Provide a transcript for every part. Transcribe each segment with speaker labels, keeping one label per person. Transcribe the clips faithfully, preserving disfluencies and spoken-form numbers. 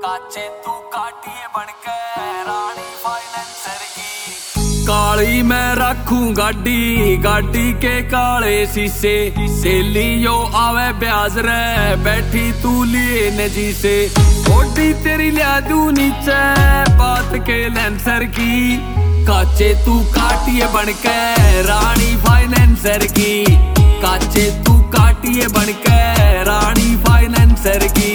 Speaker 1: काचे तू काटिए बनके रानी फाइनेंसर की। काली मैं रखूं गाड़ी गाड़ी के काले शीशे, सेलियो आवे ब्याज रे बैठी तू लिए नजी से। ओडी तेरी लिया दू नीचे बात के लेंसर की, काचे तू काटिए बनके रानी फाइनेंसर की। काचे तू काटिए बनके रानी फाइनेंसर की।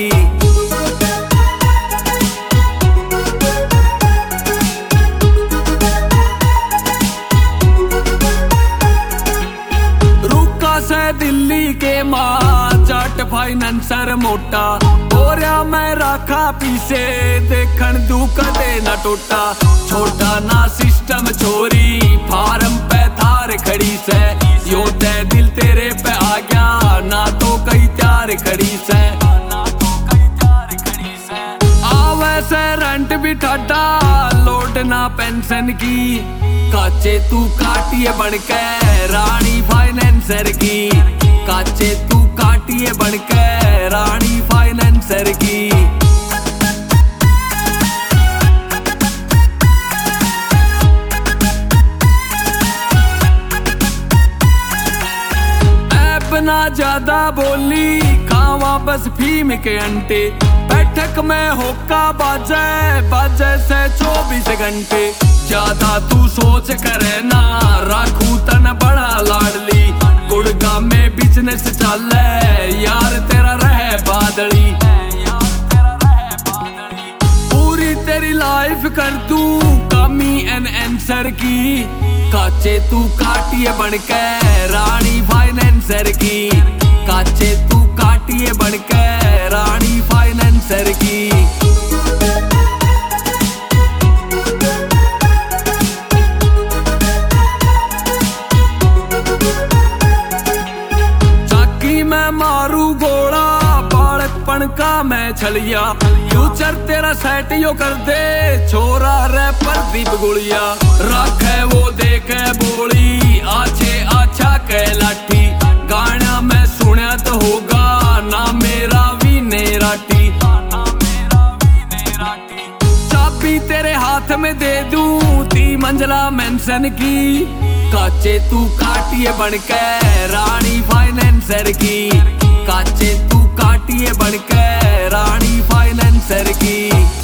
Speaker 1: दिल्ली के मां जाट फाइनेंसर मोटा, बोरिया मैं रखा पीछे देखन दू कदे ना टोटा। छोटा ना सिस्टम छोरी फार्म पे थार खड़ी से, यो ते दिल तेरे पे आ गया ना तो कई त्यार खड़ी से। आवे से रेंट भी ठाडा लोड ना पेंशन की, काचे तू काटिए बनके रानी फाइनेंसर की। काचे तू काटिए बनके रानी फाइनेंसर की। ऐप ना ज्यादा बोली खावा बस फीम के अंटे, बैठक में होका बाजे बाजे से चौबीस घंटे। ज्यादा तू सोच करे ना राखू तन बड़ा लाडली, गुड़गांव में बिजनेस चले यार तेरा रहे बादली। पूरी तेरी लाइफ कर तू कमी एन आंसर की, काचे तू काटिए बनके रानी फाइनेंसर की। काचे तू काटिए बनके रानी फाइनेंसर की। मारू गोला बालकपन का मैं छलिया, फ्यूचर तेरा सेट यो कर दे छोरा रे प्रदीप गुड़िया। रखे वो देखे बोली आछे अच्छा के लाठी, गाना मैं सुना तो होगा ना मेरा भी नेराटी। चाबी तेरे हाथ में दे दूं ती मंजिला मेंशन की, काचे तू काटिए बनके रानी फाइनेंसर की। काचे तू काटिए बनके रानी फाइनेंसर की।